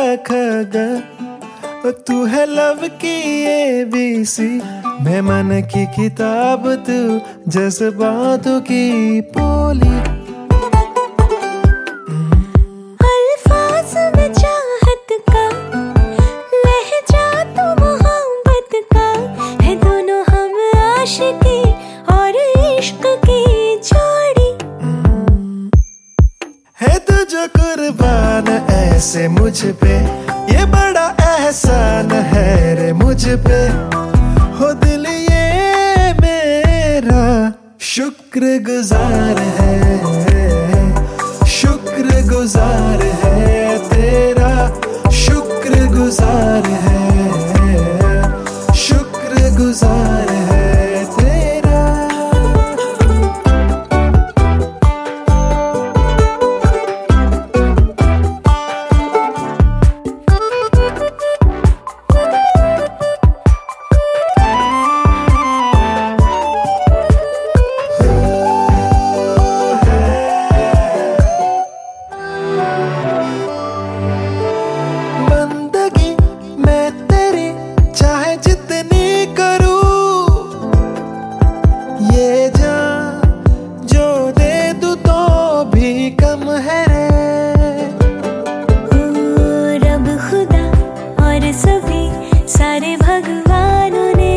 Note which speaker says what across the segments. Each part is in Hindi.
Speaker 1: ख ग, तू है लव की ABC, मैं मन की किताब, तू जज्बातों की पोली।
Speaker 2: अल्फाज में चाहत का लहजा तो मोहब्बत का है, दोनों हम आशिकी और इश्क की जोड़ी।
Speaker 1: है तू जो कुर्बान ऐसे मुझ पे, ये बड़ा एहसान है रे मुझ पे। हो दिल ये मेरा शुक्रगुजार है, शुक्रगुजार है तेरा, शुक्रगुजार है, शुक्रगुजार है तेरा। ये जान जो दे दूं तो भी कम है रे।
Speaker 2: रब खुदा और सभी सारे भगवानों ने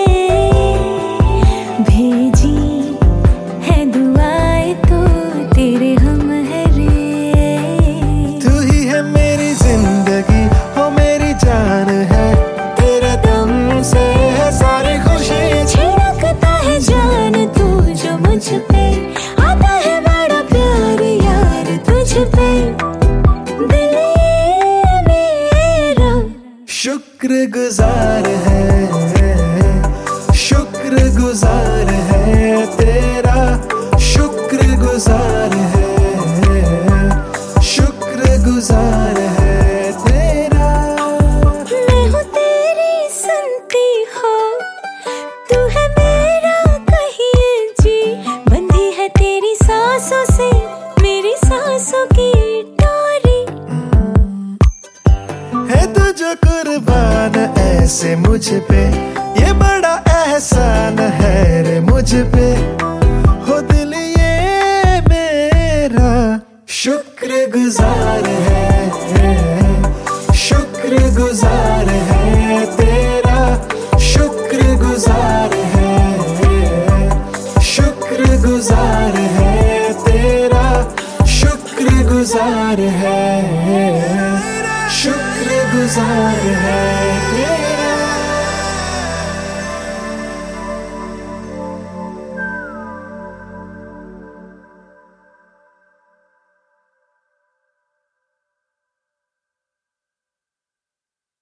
Speaker 2: भेजी है दुआएं तो तेरे हम है रे।
Speaker 1: तू ही है मेरी जिंदगी, हो मेरी जान है, तेरे दम से है सारी खुशी।
Speaker 2: छिड़कता है जान तू जो मुझ पे, आता है बड़ा प्यार यार तुझ पे। दिल ये मेरा
Speaker 1: शुक्रगुजार है, शुक्रगुजार है तेरा, शुक्रगुजार है, शुक्रगुजार है तेरा।
Speaker 2: मैं हूँ तेरी सुनती हो, तू है मेरा कहिए जी। बंधी है तेरी सांसों से मेरी सांसों की डोरी।
Speaker 1: है तू जो कुर्बान ऐसे मुझ पे, ये बड़ा एहसान है रे मुझ पे। हो दिल ये मेरा शुक्रगुजार है, शुक्रगुजार है तेरा, शुक्रगुजार है, शुक्रगुजार है तेरा, शुक्रगुजार है, शुक्रगुजार है।